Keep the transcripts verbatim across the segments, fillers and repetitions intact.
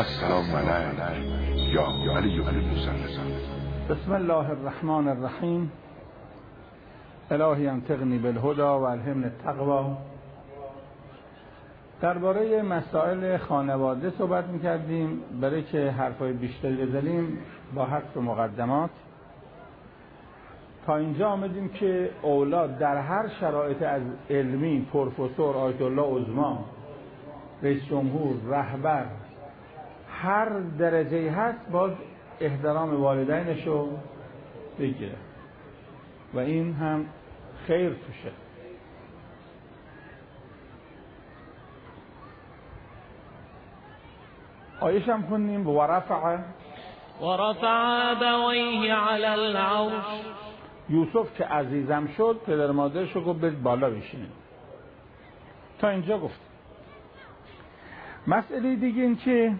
السلام علیک یا علی بن موسی. بسم الله الرحمن الرحیم. الهی انطقنی بالهدی و الهمنی التقوی. درباره مسائل خانواده صحبت می‌کردیم. برای که حرفای بیشتری بزنیم با حذف مقدمات تا اینجا آمدیم که اولاد در هر شرایط از علمی، پروفسور، آیت الله عظما، رئیس جمهور، رهبر، هر درجه‌ای هست باز احترام والدینشو بگیره و این هم خیر توشه. آیش هم کنیم و رفع و رفع ابویه علی العرش. یوسف که عزیزم شد پدر مادرشو گفت برید بالا بشینید. تا اینجا گفت. مسئله دیگه این که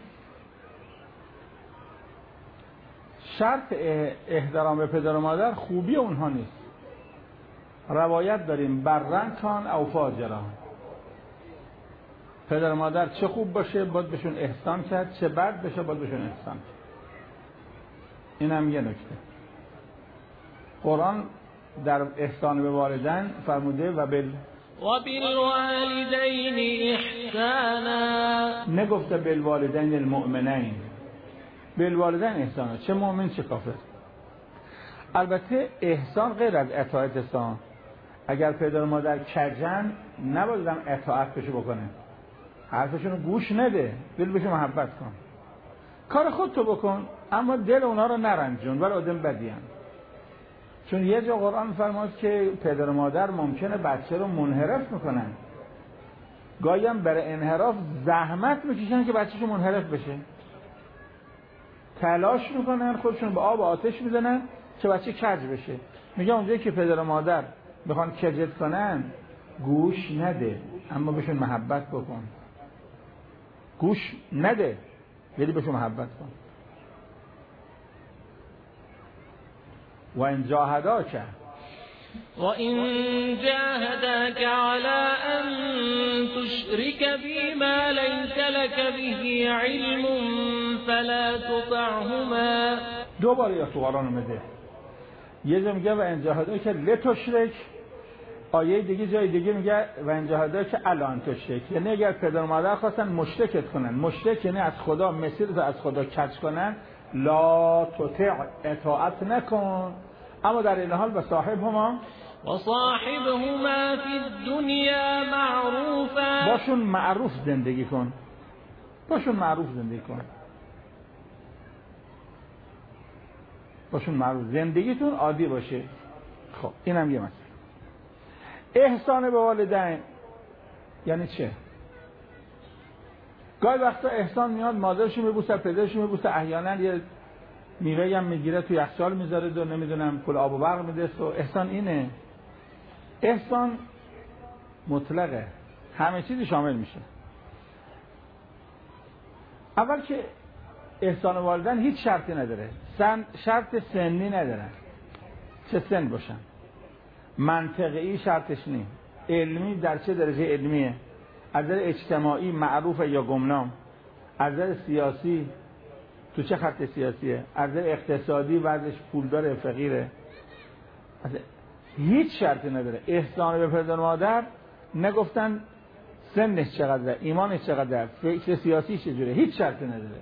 شرط احترام به پدر و مادر خوبی اونها نیست. روایت داریم برن کان او فاجران. پدر و مادر چه خوب باشه باید بهشون احسان کرد، چه بد بشه باید بهشون احسان کرد. این هم یه نکته. قرآن در احسان به والدین فرموده و بال و بالوالدین احسانا. نگفته بالوالدین المؤمنین. بالوالدین احسانا، چه مؤمن چه کافر. البته احسان غیر از اطاعت احسان. اگر پدر و مادر کجن نباید هم اطاعت بشه بکنه، حرفشون رو گوش نده، دل بشه محبت کن، کار خودتو بکن اما دل اونا رو نرنجون، ولی آدم بدیان. چون یه جا قرآن فرمود که پدر و مادر ممکنه بچه رو منحرف میکنن، گاهی هم برای انحراف زحمت میکشن که بچه‌شون منحرف بشه، تلاش میکنن، خودشون به آب و آتش میزنن که بچه کج بشه. میگه اونجایی که پدر و مادر بخوان کجت کنن گوش نده اما بهشون محبت بکن. گوش نده ولی بهشون محبت کن. و این جاهداک و این جاهداک علی ان تشرک بی ما لیس لک به علم فلا تطعهما. دو بار یا تو قرآن اومده. یه جا میگه و این جاهداک لتشرک، آیه دیگه جای دیگه میگه و این جاهداک الان تشرک. یعنی اگر پدر و مادر خواستن مشرکت کنن، مشرک یعنی از خدا مسیر از خدا کج کنن، لا تطع، اطاعت نکن، اما در این حال و صاحبهما و صاحبهما فی الدنیا معروفا. باشون معروف زندگی کن، باشون معروف زندگی کن، باشون معروف، زندگیتون عادی باشه. خب اینم یه مسئله. احسان به والدین یعنی چه؟ گاهی وقتا احسان میاد مادرشو میبوسه، پدرشو میبوسه، احیانا یه میوه هم میگیره تو یخچال میذاره و نمیدونم کل آب و برق میده. و احسان اینه. احسان مطلقه، همه چیزی شامل میشه. اول که احسان والدین هیچ شرطی نداره، سن شرط سنی نداره، چه سن باشن. منطقی شرطش نیست، علمی در چه درجه علمیه، از نظر اجتماعی معروفه یا گمنام، از نظر سیاسی تو چه خط سیاسیه، از نظر اقتصادی وضعش پولدار فقیره، هیچ شرطی نداره. احسان به پدر و مادر نگفتن سنش چقدره، ایمانش چقدره، فکر سیاسیش چجوره، هیچ شرطی نداره.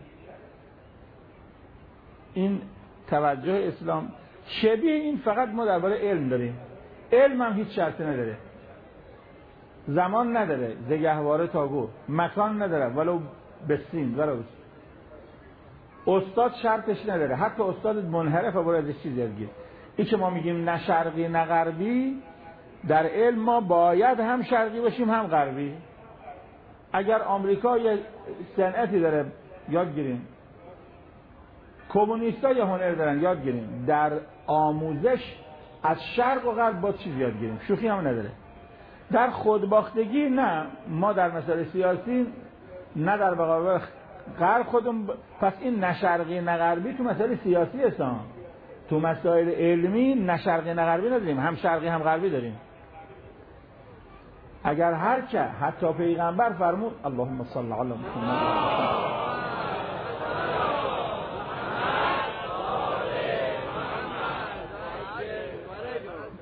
این توجه اسلام شبیه این فقط ما درباره علم داریم. علم هم هیچ شرطی نداره، زمان نداره، زگهواره تاگو، مکان نداره ولو بسین ولو بسین. استاد شرطش نداره، حتی استاد منحرف و باید ازش چیزی بگیر. این که ما میگیم نه شرقی نه غربی، در علم ما باید هم شرقی باشیم هم غربی. اگر آمریکا یه صنعتی داره یاد گیریم، کمونیستا یه هنر دارن یاد گیریم. در آموزش از شرق و غرب با چیز یاد گیریم، شوخی هم نداره. در خودباختگی نه، ما در مسائل سیاسی نه در مقابل غرب خودم. پس این نه شرقی نه غربی تو مسائل سیاسی هستن. تو مسائل علمی نه شرقی نه غربی نداریم، هم شرقی هم غربی داریم. اگر هر که حتی پیغمبر فرمود اللهم صل علی محمد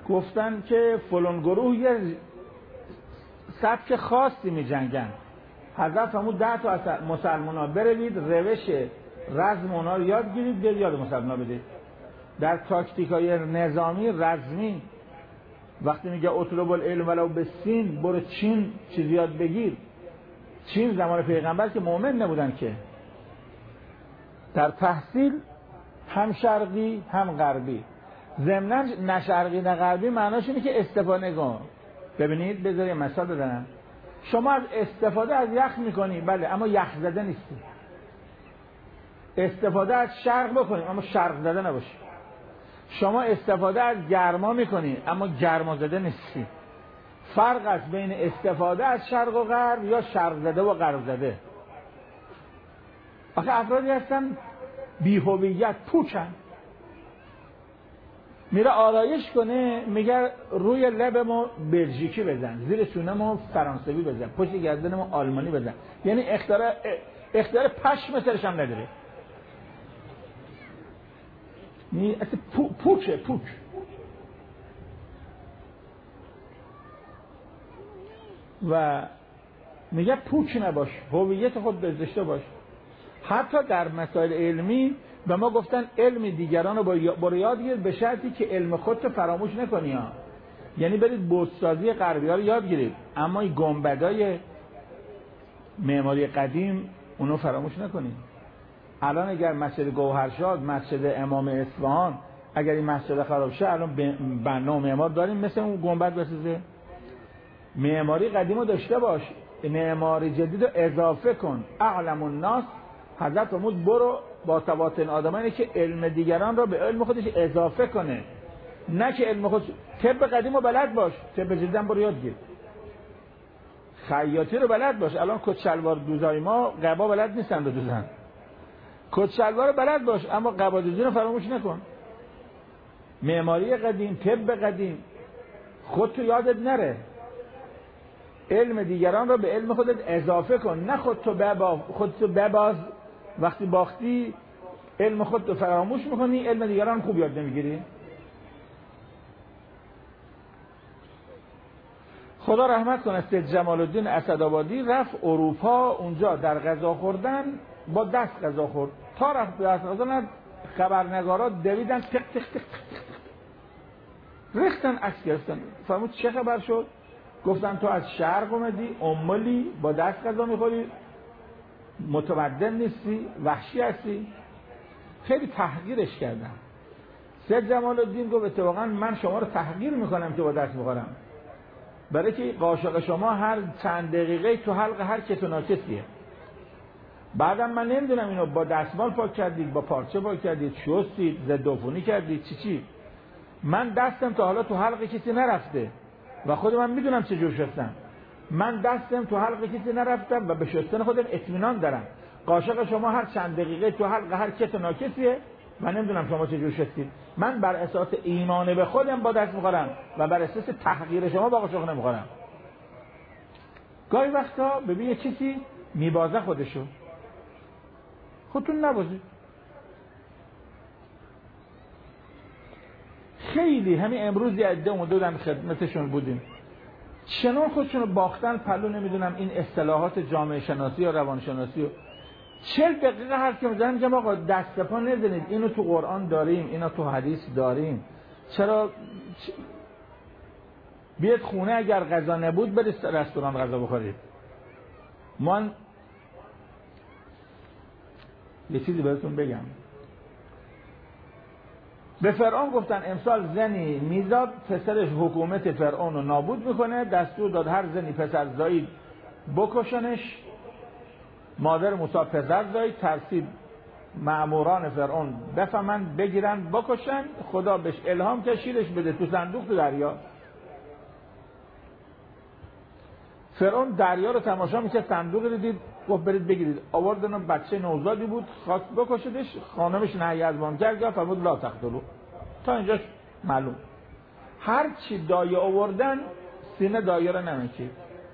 گفتن که فلان گروه یه سبک خاصی می جنگن. حضرت فرمود ده تا از مسلمان ها بروید روش رزم اونا رو یاد گیرید، برید یاد مسلمان ها بدید. در تاکتیک های نظامی رزمی وقتی میگه اطلب العلم ولو بالسین، برو چین چیزی یاد بگیر. چین زمان پیغمبر که مؤمن نبودن که. در تحصیل هم شرقی هم غربی. ضمناً نه شرقی نه غربی معناش اینه که استفاده کن. ببینید بذارید مثال بزنم. شما از استفاده از یخ میکنی، بله، اما یخ زده نیستی. استفاده از شرق بکنی اما شرق زده نباشی. شما استفاده از گرما میکنی اما گرما زده نیستی. فرق است بین استفاده از شرق و غرب یا شرق زده و غرب زده. آخه افرادی هستن بی هویت، پوچن. میره آرایش کنه میگه روی لبمو بلژیکی بزن، زیر سونمو فرانسوی بزن، پشت گردنمو آلمانی بزن. یعنی اختیار اختیار پشم سرش هم نداره. نی اصلا پو، پوچه پوچ. و میگه پوچ نباش، هویت خود داشته باش. حتی در مسائل علمی به ما گفتن علم دیگران رو برو یاد گیر، به شرطی که علم خودت فراموش نکنی ها. یعنی برید بتسازی غربی ها رو یاد گیرید اما این گنبدای معماری قدیم اونو فراموش نکنید. الان اگر مسجد گوهرشاد، مسجد امام اصفهان، اگر این مسجد خراب شه الان بنا و معمار داریم مثل اون گنبد بسازه. معماری قدیم رو داشته باش، معماری جدید رو اضافه کن. اعلم الناس، حضرت فرمود برو با تواتن آدمانی که علم دیگران رو به علم خودش اضافه کنه، نه که علم خودش. طب قدیم رو بلد باش، طب جدیدم برو یاد گیر. خیاطی رو بلد باش. الان کت شلوار دوزای ما قبا بلد نیستن رو دوزن. کت شلوار رو بلد باش اما قبا دوزی رو فراموش نکن. معماری قدیم، طب قدیم، خودتو یادت نره. علم دیگران رو به علم خودت اضافه کن، نه خودتو بباز. خودتو بباز وقتی باختی علم خودتو فراموش میکنی، علم دیگران خوب یاد نمیگیری. خدا رحمت کنه سید جمال الدین اسدآبادی رفت اروپا، اونجا در غذا خوردن با دست غذا خورد. تا رفت دست غذا خبرنگارا دویدن تق تق تق ریختن عکس گرفتن. فهمید چه خبر شد؟ گفتن تو از شرق اومدی، امالی، با دست غذا میخوری، متمدن نیستی، وحشی هستی. خیلی تحقیرش کردن. سید جمال الدین گفت اتفاقا من شما رو تحقیر میکنم که با دست میخورم، برای که قاشق شما هر چند دقیقه تو حلق هر کس و ناکسیه. بعدم من نمیدونم اینو با دستمال پاک کردید، با پارچه پاک کردید، شستید، ضد عفونی کردید، چی چی. من دستم تا حالا تو حلق کسی نرفته و خود من میدونم چه جور شستم. من دستم تو حلق کسی نرفتم و به شستن خودم اطمینان دارم. قاشق شما هر چند دقیقه تو حلق هر کس و ناکسیه و نمیدونم شما چه جور شستید. من بر اساس ایمان به خودم با دست میخورم و بر اساس تحقیر شما با قاشق نمیخورم. گاهی وقتا ببین یه کسی میبازه خودشو، خودتون نبازید. خیلی همین امروز یه عده اومدن خدمتشون بودیم، چنان خودشون رو باختن پلو، نمیدونم این اصطلاحات جامعه شناسی یا روان شناسی و چهل دقیقه حرف میزنن. میگم آقا دست پا نزنید، اینو تو قرآن داریم، اینو تو حدیث داریم، چرا چ... بیاد خونه اگر غذا نبود برید رستوران غذا بخورید. من یه چیزی بهتون بگم. به فرعون گفتن امسال زنی میزاد پسرش حکومت فرعون رو نابود میکنه، دستور داد هر زنی پسر زایید بکشنش. مادر موسی پسر زایید، ترسید مأموران فرعون بفهمن بگیرن بکشن. خدا بهش الهام که شیرش بده تو صندوق تو دریا. فرعون دریا رو تماشا میشه، صندوق رو دید، گفت برید بگیرید. آوردن بچه نوزادی بود، خواست بکشدش، خانمش نهی از بام کرد، گفت فرمود لا تقتلوا. تا اینجاش معلوم. هر چی دایه آوردن سینه دایه رو نمیکشید.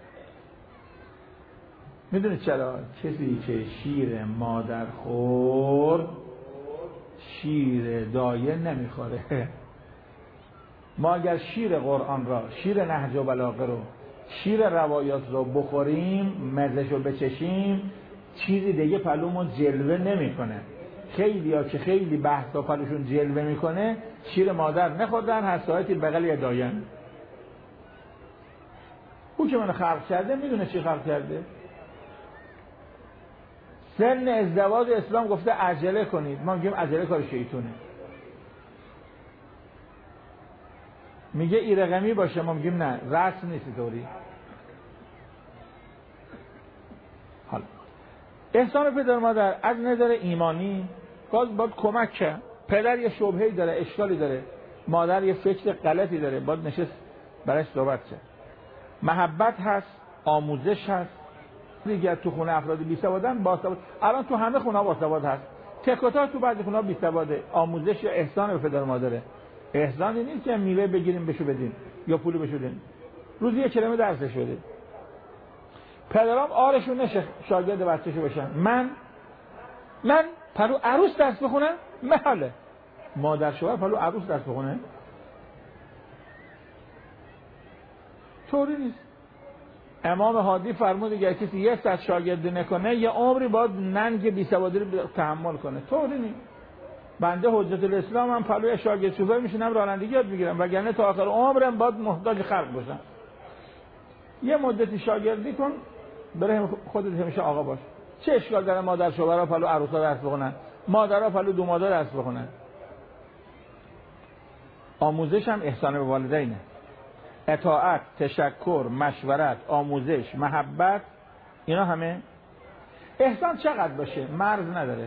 میدونید چرا؟ کسی که شیر مادر خورد شیر دایه نمیخوره. ما اگر شیر قرآن را، شیر نهج و بلاغه رو، شیر روایات رو بخوریم، مزه‌ش رو بچشیم، چیزی دیگه پلومون جلوه نمیکنه. خیلی ها که خیلی بحثا پلوشون جلوه میکنه، شیر مادر نخوردن، هر ساعتی بغل یه داین. او که منو خلق کرده میدونه چی خلق کرده. سن ازدواج اسلام گفته عجله کنید، ما میگیم عجله کار شیطونه. میگه ای رقمی باشه، ما میگیم نه، رسم نیست طوری. حالا احسان پدر مادر از نظر ایمانی باز باید کمک کرد. پدر یه شبهه‌ای داره، اشکالی داره، مادر یه فکر غلطی داره، باید نشست برش صحبت کرد. محبت هست، آموزش هست. دیگه تو خونه افراد بی سوادن، با سواد الان تو همه خونه با سواد هست، تکوتا تو بعضی خونه بی سواده. آموزش یا احسان به پدر مادره. احسانی نیست که میوه بگیریم بشو بدیم یا پول بشو بدیم. روزی یک کلمه درسش بده. پدرام آرشون نشه شاگرد بچه‌شو باشن. من من پلو عروس درس بخونم محاله. مادر شوهر پلو عروس درس بخونه طوری نیست. امام هادی فرمود اگر کسی یه ساعت شاگردی نکنه یه عمری باید ننگ بی سوادی رو تحمل کنه. طوری نیست. بنده حجت الاسلام هم پلوی شاگرد شوفر میشینم رانندگی یاد میگیرم، وگرنه تا آخر عمرم باید محتاج خلق باشم. یه مدتی شاگردی کن، بره خودت همیشه آقا باش. چه اشکال داره مادر شوهرها پلو عروسا درس بخونن، مادرها پلو دو مادر درس بخونن. آموزش هم احسان به والدینه. اطاعت، تشکر، مشورت، آموزش، محبت، اینا همه احسان چقدر باشه مرز نداره.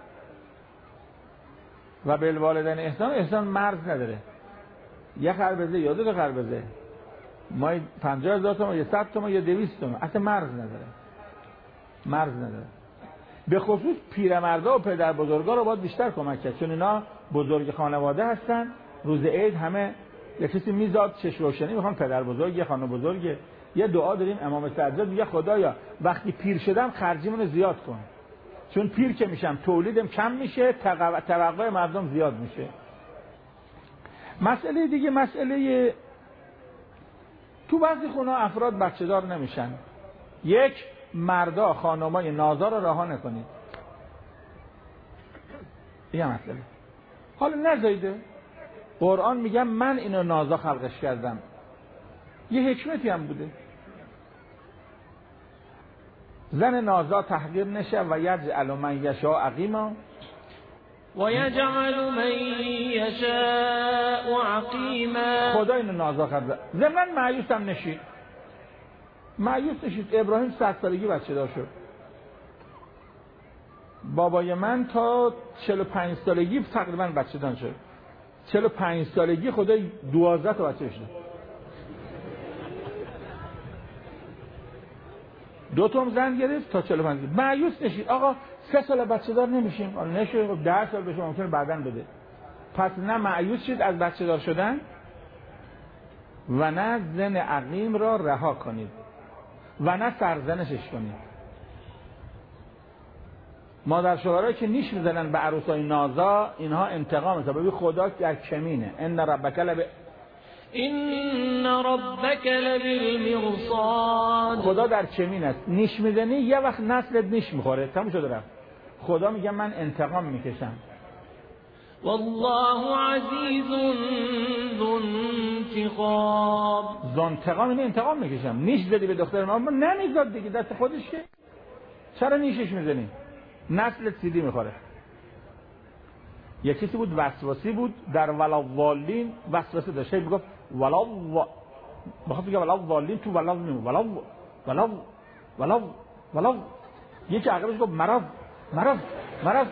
و بالوالدین احسان، احسان مرز نداره. یه خربزه یا دو خربزه، ما پنجاه هزار تومان یا صد تومان یا دویست تومان، اصلا مرز نداره. مرز نداره. به خصوص پیرمردا و پدر بزرگا رو باید بیشتر کمک کرد، چون اینا بزرگ خانواده هستن. روز عید همه یه کسی میزاد چش روشنی میخوان پدر بزرگ یا خانم بزرگ. یه دعا داریم امام سجاد میگه خدایا وقتی پیر شدم خرجیمون رو زیاد کن، چون پیر که میشم تولیدم کم میشه، توقع مردم زیاد میشه. مسئله دیگه، مسئله تو بعضی خونه افراد بچه دار نمیشن. یک، مردا خانمای نازا رو رها نکنید. یه مسئله. حالا نزایده قرآن میگم من اینو نازا خلقش کردم، یه حکمتی هم بوده. زن نازا تحقیر نشه و یجعل من یشاء عقیما و یجعل من یشاء عقیما. خدا اینو نازا کرده. زمن مایوس هم نشید. مایوس نشید. ابراهیم صد سالگی بچه دار شد. بابای من تا چهل و پنج سالگی تقریبا بچه دار شد. چهل و پنج سالگی خدا دوازده تا بچه شد. دو تا زن گرفت تا چهل و پنج. مایوس نشید. آقا سه سال بچه دار نمیشیم. آره نشه. ده سال بشه ممکنه بعداً بده. پس نه مایوس شید از بچه دار شدن و نه زن عقیم را رها کنید و نه سرزنشش کنید. مادر شوهرایی که نیش میزنن به عروسای نازا، اینها انتقام است. ببین خدا در کمینه. ان ربک لب ان ربک لبالمرصاد. خدا در کمین است. نیش میزنی یه وقت نسلت نیش میخوره، تموم شده رفت. خدا میگه من انتقام میکشم. والله عزیز ذو انتقام. ذو انتقام، اینه انتقام میکشم. نیش زدی به دختر ما، نمیزاد دیگه، دست خودش که. چرا نیشش میزنی؟ نسلت سیدی میخوره. یکی کسی بود وسواسی بود، در ولاوالین وسوسه داشت، میگفت ولا بخواد بگه ولا والین تو ولا نمو ولا ولا ولا ولا. یکی عقبش گفت مرض مرض مرض،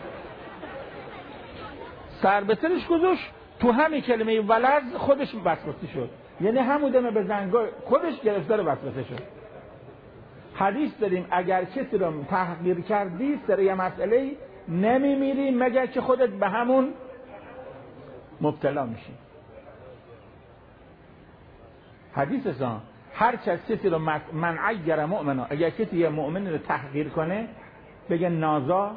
سر به سرش گذاشت، تو همین کلمه ولد خودش وسواسی شد. یعنی همون دم به زنگای خودش گرفتار وسوسه شد. حدیث داریم اگر کسی رو تحقیر کردی سر یه مسئله نمیمیری مگر که خودت به همون مبتلا میشی. حدیث اصلا هر کسی رو من عیر مؤمنا، اگر کسی یه مؤمن رو تحقیر کنه بگه نازا،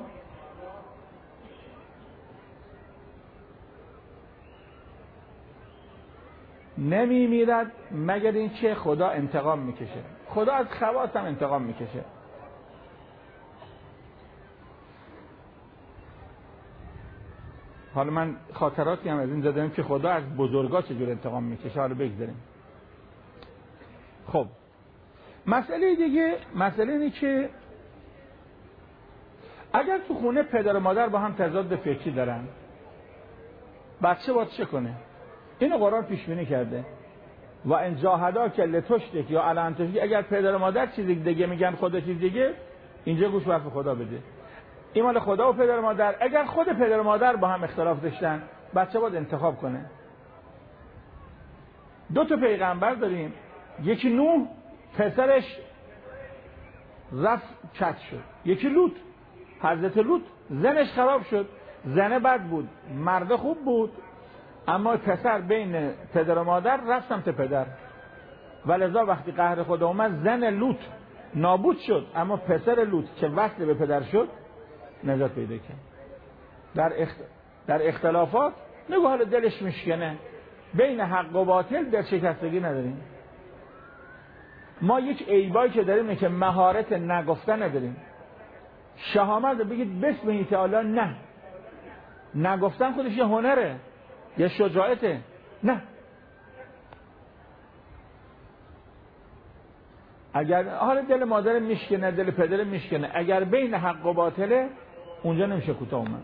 نمی میرد مگر اینکه خدا انتقام میکشه. خدا از خواص هم انتقام میکشه. حالا من خاطراتی هم از این زدم که خدا از بزرگا چجور انتقام میکشه. حالا بگذاریم. خب مسئله دیگه، مسئله اینه که اگر تو خونه پدر و مادر با هم تضاد فکری دارن، بچه باید چه کنه؟ اینو قرآن پیش بینی کرده. و ان جاهداک لتشرک یا علی ان تشرک، اگر پدر و مادر چیزی دیگه میگن خدا چیز دیگه، اینجا گوش به حرف خدا بده. این مال خدا و پدر و مادر. اگر خود پدر و مادر با هم اختلاف داشتن، بچه باید انتخاب کنه. دو تا پیغمبر داریم، یکی نوح پسرش رفت کت شد، یکی لوط حضرت لوط زنش خراب شد، زنه بد بود مرد خوب بود، اما پسر بین پدر و مادر رفت سمت پدر، ولذا وقتی قهر خدا اومد زن لوط نابود شد، اما پسر لوط که وصل به پدر شد نجات پیدا کرد. در اخت... در اختلافات نگو حالا دلش میشکنه، بین حق و باطل در شکستگی نداریم. ما یک عیبایی که داریم اینه که مهارت نگفتن نداریم. شهامت بگید بسم الله تعالی، نه، نگفتن خودش یه هنره، یه شجاعته. نه، اگر حالا دل مادر میشکنه، دل پدر میشکنه، اگر بین حق و باطله اونجا نمیشه کوتاه اومد.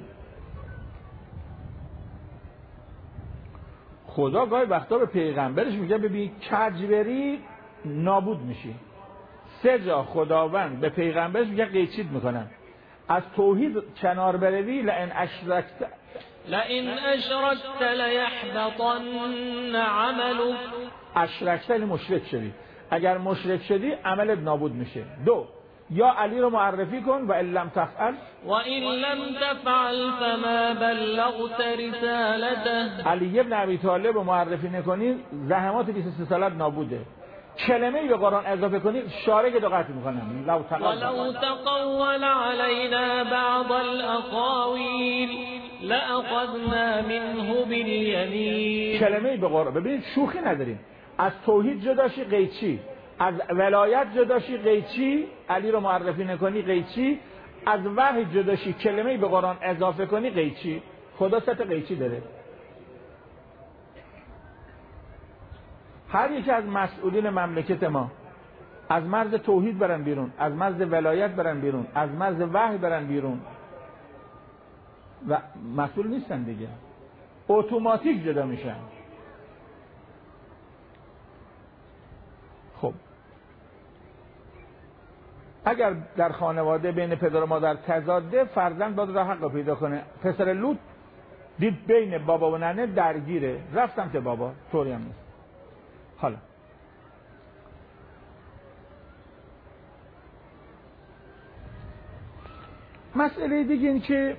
خدا گاهی وقتا به پیغمبرش میگه ببین کج بری نابود میشی. سه جا خداوند به پیغمبرش میگه قیچید میکنن. از توحید کنار بروی لئن اشرکت لئن اشرکت لیحبطن عملک. اشرکت یعنی مشرک شدی، اگر مشرک شدی عملت نابود میشه. دو، یا علی رو معرفی کن و ان لم تفعل و ان لم تفعل فما بلغت رسالته. علی ابن ابی طالب رو معرفی نکنی زحمات بیست و سه سالت نابوده. کلمه‌ای به قرآن اضافه کنی شارع که دقت میکنم. لو ولو تقول علينا بعض الاقاويل لاخذنا منه باليمين. کلمه‌ای به قرآن، ببینید شوخی نداریم. از توحید جداشی قیچی، از ولایت جداشی قیچی، علی رو معرفی نکنی قیچی، از وحی جداشی کلمه‌ای به قرآن اضافه کنی قیچی. خدا سه تا قیچی داره. هر یک از مسئولین مملکت ما از مرز توحید برن بیرون، از مرز ولایت برن بیرون، از مرز وحی برن بیرون و مسئول نیستن دیگه، اتوماتیک جدا میشن. خب اگر در خانواده بین پدر و مادر تضاده، فرزند باید راه حق پیدا کنه. پسر لوط دید بین بابا و ننه درگیره، رفتم که بابا، طوری هم نیست. حالا مسئله دیگه این که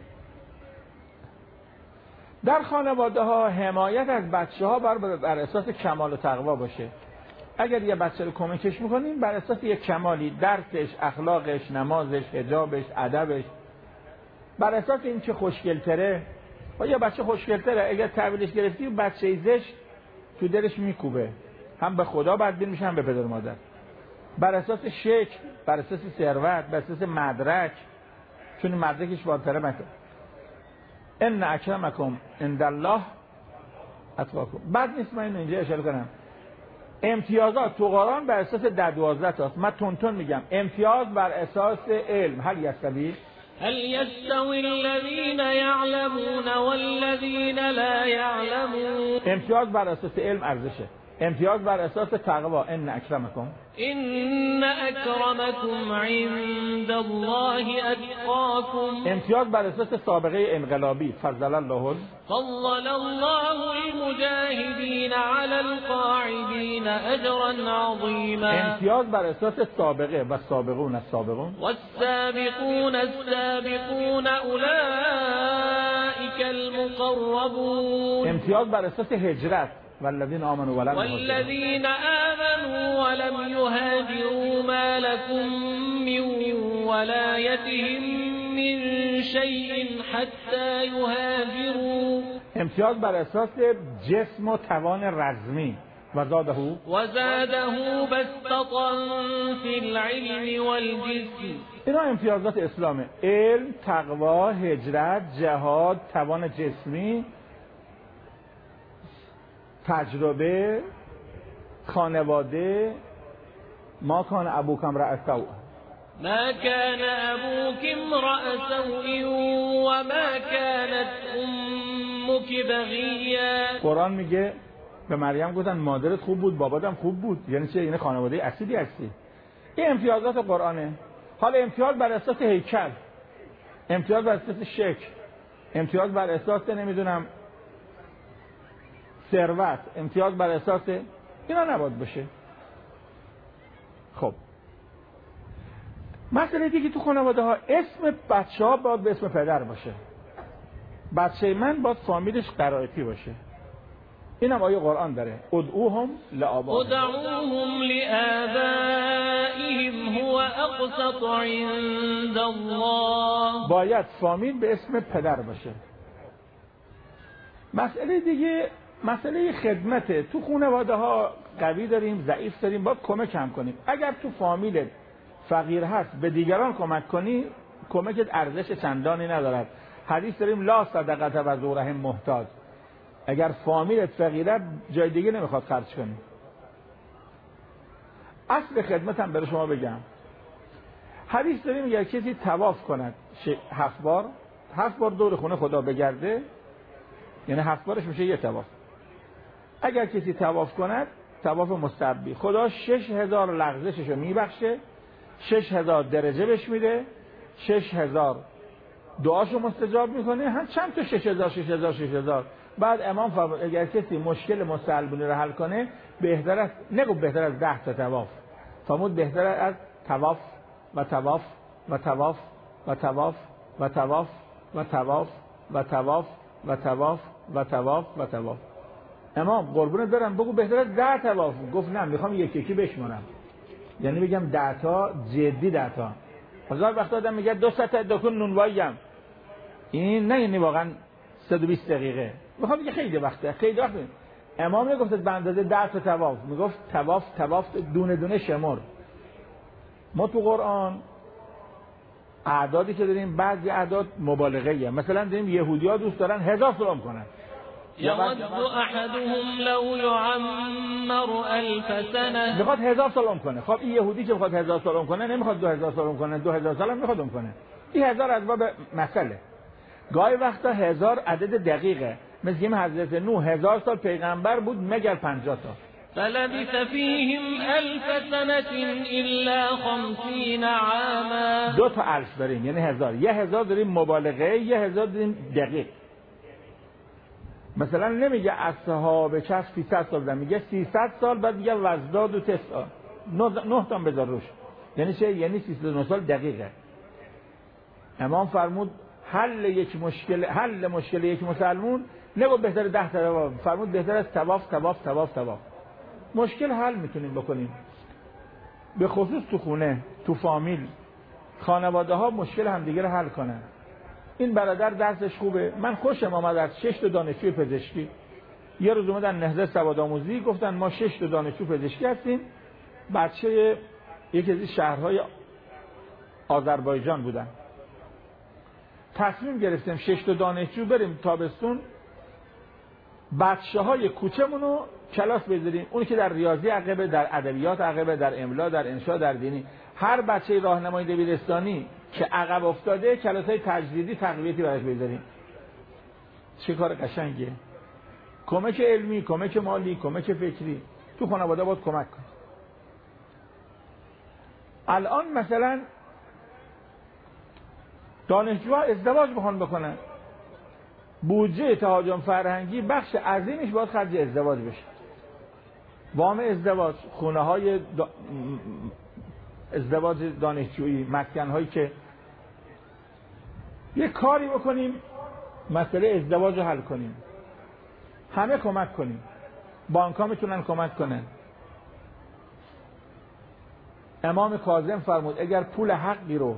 در خانواده ها حمایت از بچه ها بر, بر اساس کمال و تقوا باشه. اگر یه بچه رو کمکش میکنیم بر اساس یک کمالی، درسش، اخلاقش، نمازش، حجابش، ادبش، بر اساس این که خوشگلتره. و یا بچه خوشگلتره اگر تحویلش گرفتی بچه زشت تو دلش میکوبه، هم به خدا بدبین میشه هم به پدر و مادر. بر اساس شکل، بر اساس ثروت، بر اساس مدرک، چون مدرکش بالاتره مکن. ان اکرمکم عند الله اتقاکم. بعد نیست من اینجا اشاره کنم امتیازات تو قرآن بر اساس ده دوازده تاست. من تونتون میگم امتیاز بر اساس علم. هل یستوی هل يستوي الذين يعلمون والذين لا يعلمون. امتیاز بر اساس علم ارزشه، امتیاز بر اساس تقوا. ان اکرمکم ان اکرمکم عند الله اتقاکم. امتیاز بر اساس سابقه انقلابی. فضل الله فضل الله المجاهدین علی القاعدین اجرا عظیما. امتیاز بر اساس سابقه و سابقون السابقون والسابقون السابقون اولئک المقربون. امتیاز بر اساس هجرت. والذین آمنوا ولم والذین آمنوا ولم یهاجروا ما لكم من ولایتهم من شیء حتی یهاجروا. امتیاز بر اساس جسم و توان رزمی. و زاده و زاده بسطة فی العلم والجسم. اینا امتیازات اسلامه: علم، تقوا، هجرت، جهاد، توان جسمی، تجربه، خانواده. ما کان ابوک امرأ سوء، ما كان ابوک امرأ سوء و ما كانت امک بغیا. قرآن میگه به مریم گفتن مادرت خوب بود، باباتم خوب بود. یعنی چه؟ یعنی خانواده اصیلی هستی. این امتیازات قرآنه. حالا امتیاز بر اساس هیکل، امتیاز بر اساس شکل، امتیاز بر اساس نمیدونم ثروت، امتیاز بر اساس اینا نباید باشه. خب مسئله دیگه تو خانواده ها، اسم بچه ها باید به اسم پدر باشه. بچه من باید فامیلش قرائتی باشه. اینم آیه قرآن داره: ادعوهم لآبائهم ادعوهم لآبائهم هو اقسط عند الله. باید فامیل به اسم پدر باشه. مسئله دیگه مسئله خدمته. تو خانواده ها قوی داریم، ضعیف داریم، باید کمک هم کنیم. اگر تو فامیلت فقیر هست به دیگران کمک کنی، کمکت ارزش چندانی ندارد. حدیث داریم لا صدقه و ذو رحم محتاج. اگر فامیلت فقیره جای دیگه نمیخواد خرج کنی. اصل خدمت هم برای شما بگم. حدیث داریم اگر کسی طواف کند هفت بار، هفت بار دور خونه خدا بگرده، یعنی هفت بارش میشه یه طواف. اگر کسی طواف کند طواف مستحبی، خدا شش هزار لغزششو میبخشه، شش هزار درجه بهش میده، شش هزار دعاشو مستجاب میکنه. هم چند تا شش هزار شش هزار شش هزار. بعد امام فرمود اگر کسی مشکل مستحبونی رو حل کنه بهتر است، نگو بهتر از ده تا طواف، فرمود بهتر از طواف و طواف و طواف و طواف و طواف و طواف و طواف و طواف و طواف و طواف. امام قربونت برم بگو بهتر از ده طواف. گفت نه میخوام یکی یکی بشمارم، یعنی بگم ده تا جدی ده تا. هزار وقت آدم میگه دو تا دکون نونواییم، این نه یعنی واقعا صد و بیست دقیقه. میخوام بگه خیلی وقته، خیلی وقت. امام نگفت به اندازه ده تا طواف، میگفت طواف طواف دونه دونه شمر. ما تو قرآن اعدادی که داریم بعضی اعداد مبالغه ایه. مثلا داریم یهودی‌ها دوست دارن هزار سلام کنن. یود احدهم لو یعمر الف سنه. میخواد هزار سلام کنه. خب این یهودی که میخواد هزار سلام کنه نمیخواد دو هزار سلام کنه، دو هزار سلام میخواد اون کنه. این هزار از باب مسئله. گاهی وقتا هزار عدد دقیقه. مثل حضرت نوح هزار سال پیغمبر بود مگر پنجاه تا. فلبث فیهم الف سنة الا خمسین عاما. دو تا الف داریم یعنی هزار. یه هزار داریم مبالغه، یه هزار داریم دقیق. مثلا نمیگه اصحاب کهف سیصد سال بودن، میگه سیصد سال، بعد میگه وزداد و تسع نه تا بذار روش. یعنی چه؟ یعنی سیصد و نه سال دقیقه. امام فرمود حل یک مشکل حل مشکل یک مسلمون نگو بهتر ده تا، فرمود بهتر از طواف طواف طواف طواف. مشکل حل میتونیم بکنیم. به خصوص تو خونه، تو فامیل، خانواده ها مشکل همدیگه رو حل کنن. این برادر درسش خوبه، من خوشم آمد از شش تا دانشجوی پزشکی. یه روز اومدن نهضت سوادآموزی گفتن ما شش تا دانشجو پزشکی هستیم. بچه یکی از شهرهای آذربایجان بودن. تصمیم گرفتیم شش تا دانشجو بریم تابستون بچه‌های کوچه‌مونو کلاس بذاریم. اون که در ریاضی عقبه، در ادبیات عقبه، در املا، در انشاء، در دینی. هر بچه راهنمای دبیرستانی که عقب افتاده کلاس‌های تجدیدی تقویتی براش بذاریم. چه کار قشنگیه. کمک علمی، کمک مالی، کمک فکری. تو خانواده باید کمک کنید. الان مثلا دانشجوها ازدواج بخوان بکنن، بودجه تهاجم فرهنگی بخش عظیمش باید خرج ازدواج بشه. وام ازدواج، خونه های دا... ازدواج دانشجویی، مسکن هایی که یه کاری بکنیم مسئله ازدواج رو حل کنیم. همه کمک کنیم. بانک ها میتونن کمک کنن. امام کاظم فرمود اگر پول حقی رو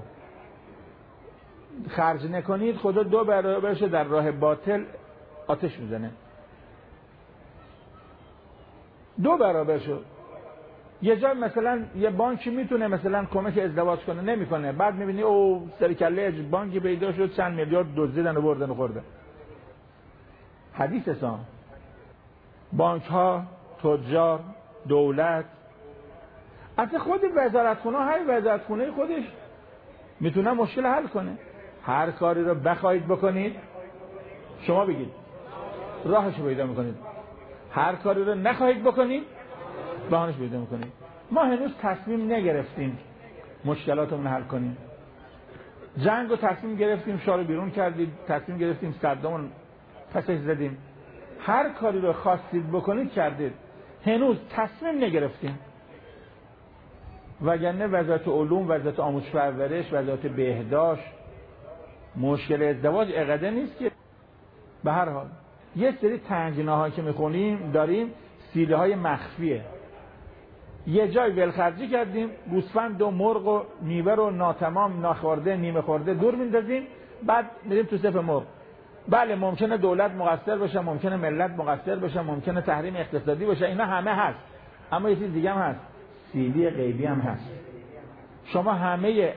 خرج نکنید خدا دو برابرش در راه باطل آتش میزنه. دو برابر شد. یه جا مثلا یه بانکی میتونه مثلا کمک ازدواج کنه، نمیکنه، بعد میبینی او سرکله بانکی پیدا شد چند میلیارد دزدیدن و بردن و خوردن. حدیث اسلام، بانک ها، تجار، دولت، اصلا خود وزارتخونه، هر وزارتخونه خودش میتونه مشکل حل کنه. هر کاری رو بخواید بکنید، شما بگید راهش رو پیدا میکنید. هر کاری رو نخواهید بکنید، بهانه‌اش پیدا میکنید. ما هنوز تصمیم نگرفتیم مشکلاتمون حل کنیم. جنگ رو تصمیم گرفتیم، شاه رو بیرون کردید، تصمیم گرفتیم صدامون پسش زدیم. هر کاری رو خواستید بکنید کردید، هنوز تصمیم نگرفتیم. وگرنه وزارت علوم، وزارت آموزش و پرورش، وزارت بهداشت، مشکل ازدواج اقده نیست که. به هر حال یه سری تنگناهایی که میخونیم داریم، سیله های مخفیه. یه جای ولخرجی کردیم، گوسفند و مرغ و میوه رو ناتمام، نخورده، نیمه خورده دور میندازیم، بعد میریم تو صف مرغ. بله ممکنه دولت مقصر باشه، ممکنه ملت مقصر باشه، ممکنه تحریم اقتصادی باشه، اینا همه هست. اما یه چیز دیگه هم هست، سیلی غیبی هم هست. شما همه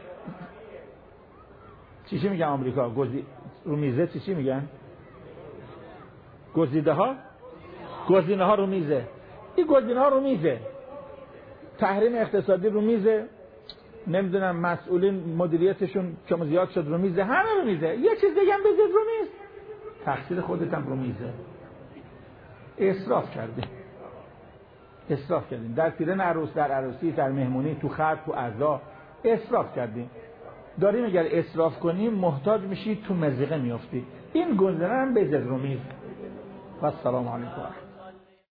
چی چی میگن آمریکا گزی... رو میزه چی چی میگن؟ گزیده ها گزینه ها رو میزه. این گزینه ها رو میزه. تحریم اقتصادی رو میزه، نمیدونم مسئولین مدیریتشون چون زیاد شد رو میزه، همه رو میزه. یه چیز دیگه هم بذار رو میز، تقصیر خودت هم رو میزه. اسراف کردیم اسراف کردیم در پیرن عروس، در عروسی، در مهمونی، تو خرج، تو عزا اسراف کردیم. داریم اگر اسراف کنیم محتاج میشی، تو مزیقه میافتی. این گنجنه هم بذار رو میز. و السلام علیکم.